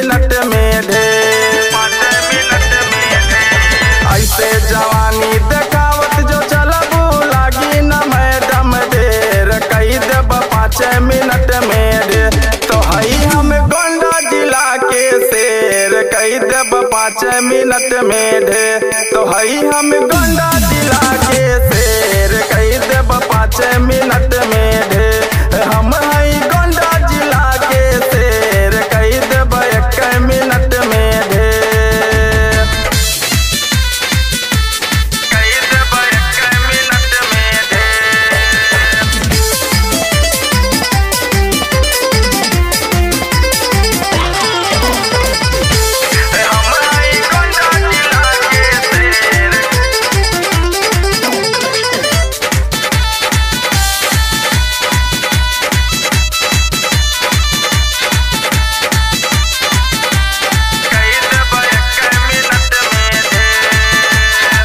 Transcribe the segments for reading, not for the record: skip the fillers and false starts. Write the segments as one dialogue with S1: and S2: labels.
S1: Minute में ढेर, ऐसे जवानी देखावत जो चलबू लागी न मैडम ढेर, कई देब 5 मिनट में ढेर। तो हई हम गोंडा जिला के शेर, कई देब 5 मिनट में ढेर। तो हई हम गोंडा जिला के शेर, कई देब 5 मिनट में ढेर। हम हई गोंडा जिला के शेर, कई देब 1 मिनट में ढेर, कई देब 1 मिनट में ढेर। हम हई गोंडा जिला के शेर, कई देब 1 मिनट में ढेर।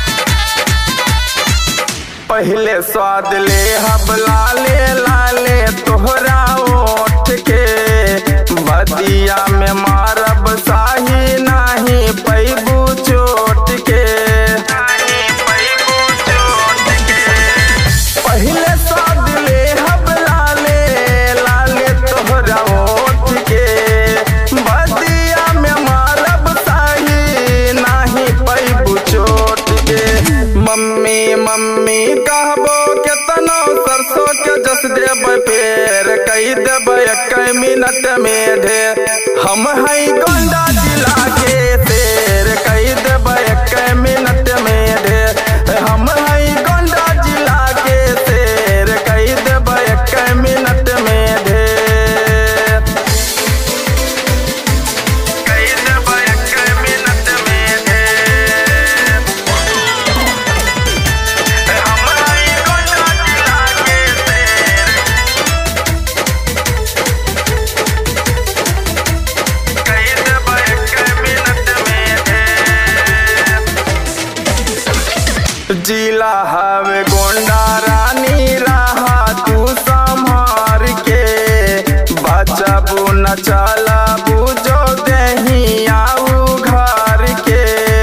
S1: पहले स्वाद ले हब लाले लाले तोहरा ओठ के, बदिया में मारब साही नाही पैबू चोट के, पहले स्वाद ले हब लाले लाले तोहरा ओठ के, बदिया में मारब साही नाही पैबू चोट के। मम्मी मम्मी कहबो केतनो सरसों के जस देब पेड़, कई देब 1 मिनट में ढेर। हम हई गोंडा जिला के शेर, कई देब 1 मिनट में ढेर। हम हई गोंडा जिला के शेर, कई देब 1 मिनट में ढेर, कई देब 1 मिनट में ढेर। हम हई गोंडा जिला के शेर, कई देब 1 मिनट में ढेर। जिला हवे गोंडा रानी रहा तू संभार के, बचबू न चलबू जो देही आऊ घर के,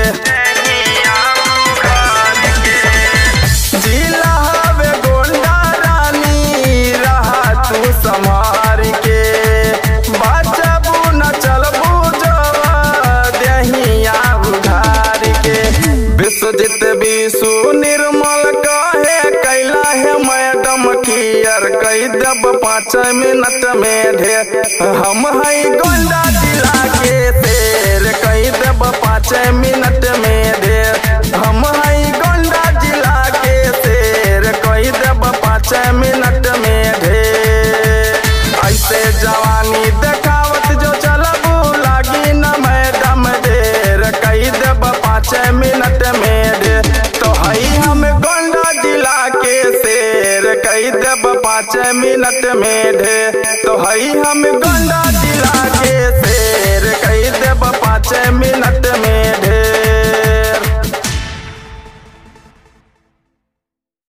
S1: जिला हवे गोंडा रानी रहा तू संभार के, बचबू न चलबू जो देही आऊ घर के। विश्वजीत विशु निर्मल कहे कैला है मैडम कियर, कई देब 5 मिनट में ढेर। हम हई गोंडा जिला के शेर, कई देब 5 मिनट में ढेर। हम हई गोंडा जिला के शेर, कई देब 5 मिनट में ढेर। ऐसे जवानी देखावत जो चलबू लागी न मैडम ढेर, कई देब 5 मिनट में ढेर। तो हई हम गोंडा जिला के शेर, कई देब 5 मिनट में ढेर। तो हई हम गोंडा जिला के शेर, कई देब 5 मिनट